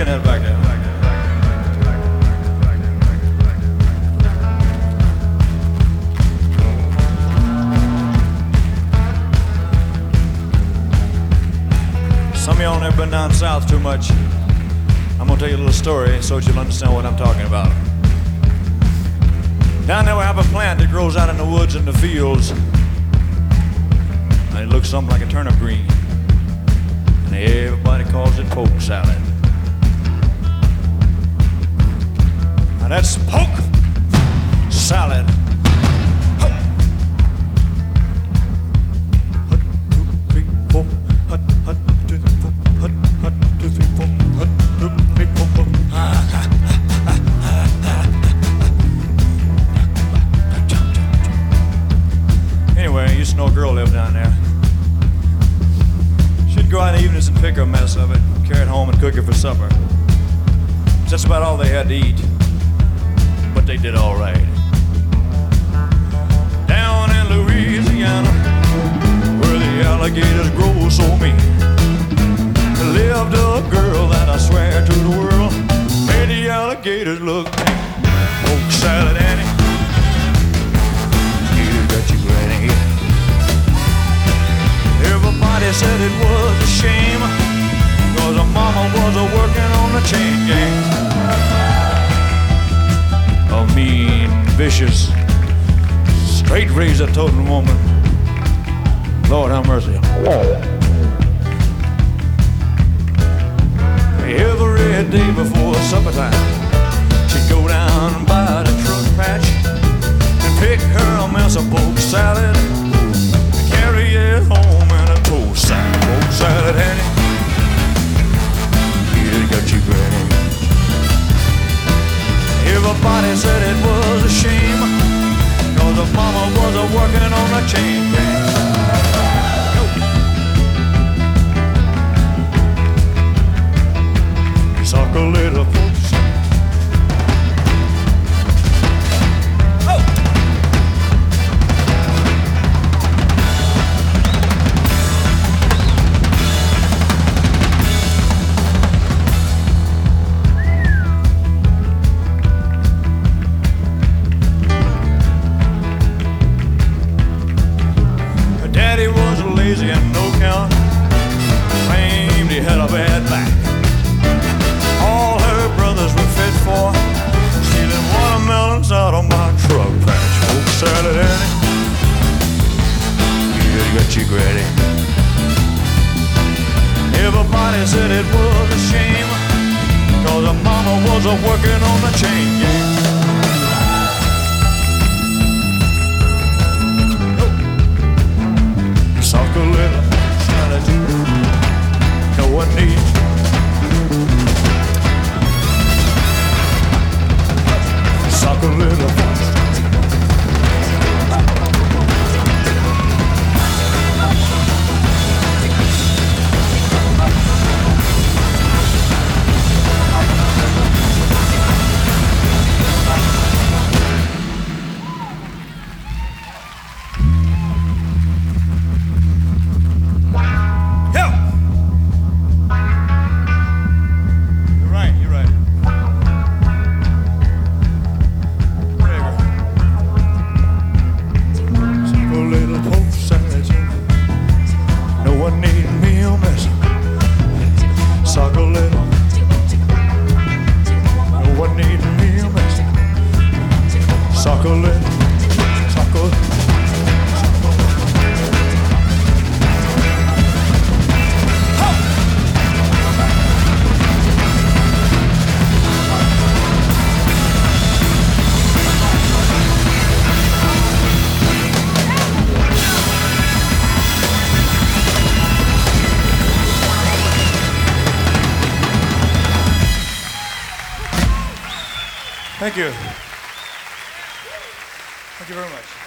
looking at back there? Some of y'all never been down south too much. I'm gonna tell you a little story so that you'll understand what I'm talking about. Down there we have a plant that grows out in the woods and the fields. And it looks something like a turnip green. And everybody calls it poke salad. Now that's poke salad. Anyway, I used to know a girl lived down there. She'd go out in the evenings and pick her a mess of it, carry it home and cook it for supper. That's about all they had to eat, but they did all right. Down in Louisiana, where the alligators grow so mean, lived a girl that I swear to the world made the alligators look mean. Poke salad Annie, you got your granny. Everybody said it was a shame, cause her mama was working on the chain gang. A mean, vicious, straight razor toting woman. Lord have mercy. Every day before supper time, she'd go down by the truck patch and pick her a mess of poke salad and carry it home in a toast sack. Poke salad, Annie, you got your granny. Everybody said it was a shame, cause her mama was working on a chain gang. Suck a little poke salad. Her daddy was lazy and no count, claimed he had a bad back. All her brothers were fit for stealing watermelons out of my truck patch. Poke salad, Annie, you got your granny. Everybody said it was a shame, cause her mama was working on the chain gang. Suck a little salad, no one needs. Suck a little Thank you. Thank you very much.